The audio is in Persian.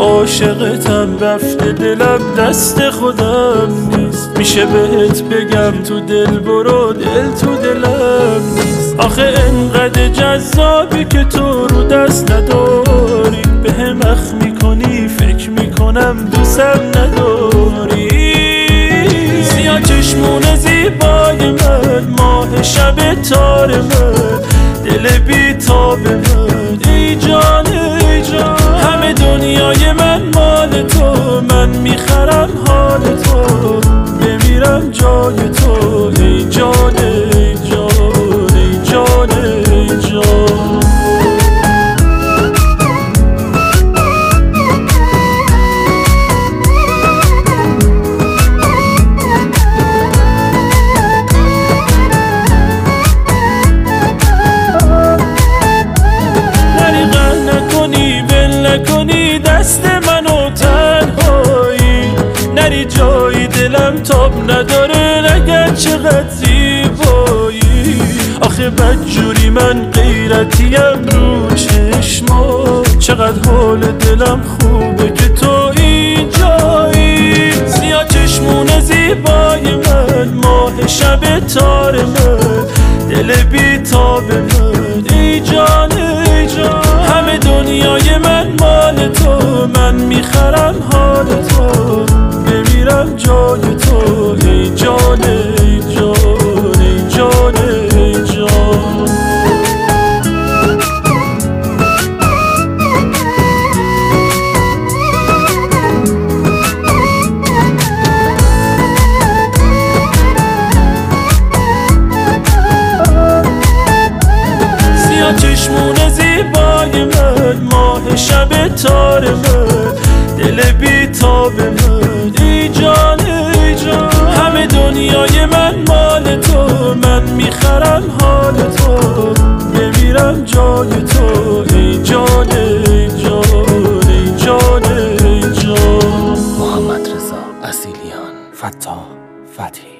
عاشقتم رفته دلم دست خودم نیست. میشه بهت بگم تو دل برو دل تو دلم نیست. آخه انقدر جذابی که تو رو دست نداری، بهم اخ میکنی فکر میکنم دوستم نداری. سیاه چشمون زیبای من، ماه شب تار من، دل بی تاب من، ای جان ای جان. همه دنیای من مال تو، من میخرم حال تو، بمیرم جای تو، ای جان ای جان ای جان ای جان. نکنی دست منو تنهایی، نری جایی دلم تاب نداره نگه چقدر زیبایی. آخه بدجوری من غیرتیم رو چشما، چقدر حال دلم خوبه که تو اینجایی. سیاه چشمون زیبای من، ماه شب تار من، دل بی تاب من، ای جان ای جان. همه دنیای من مال تو، من میخرم حال تو، بمیرم جای تو، ای جان ای جان ای جان ای جان. سیاه چشمون زیبای من، ماه شب تار من، دل بی تاب من، ای جان ای جان. همه دنیای من مال تو، من میخرم حال تو، بمیرم جای تو، ای جان ای جان ای جان ای جان. محمد رضا اصیلیان، فتاح فتحی.